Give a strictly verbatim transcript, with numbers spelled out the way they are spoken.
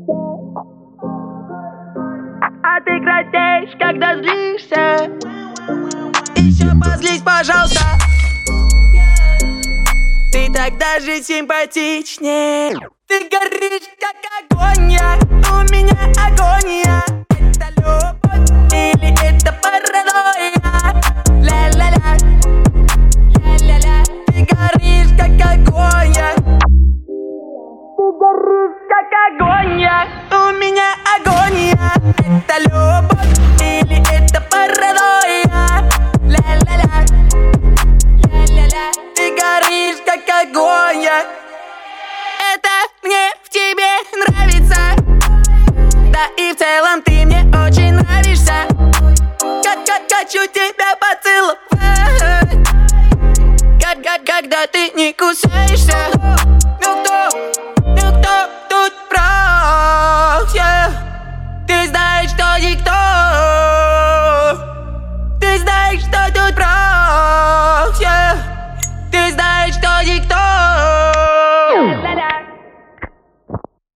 А ты краснеешь, когда злишься. Еще позлись, пожалуйста. Ты так даже симпатичнее. Ты горишь, как агония. У меня агония. Это любовь или это паранойя? Ля-ля-ля, ля-ля-ля. Ты горишь, как агония. Ты горишь, как агония. У меня агония. Это любовь или это паранойя? Ля-ля-ля, ля-ля-ля. Ты горишь, как агония. Это мне в тебе нравится. Да и в целом ты мне очень нравишься. Как-как хочу тебя поцеловать. Как-как когда ты не кусаешься.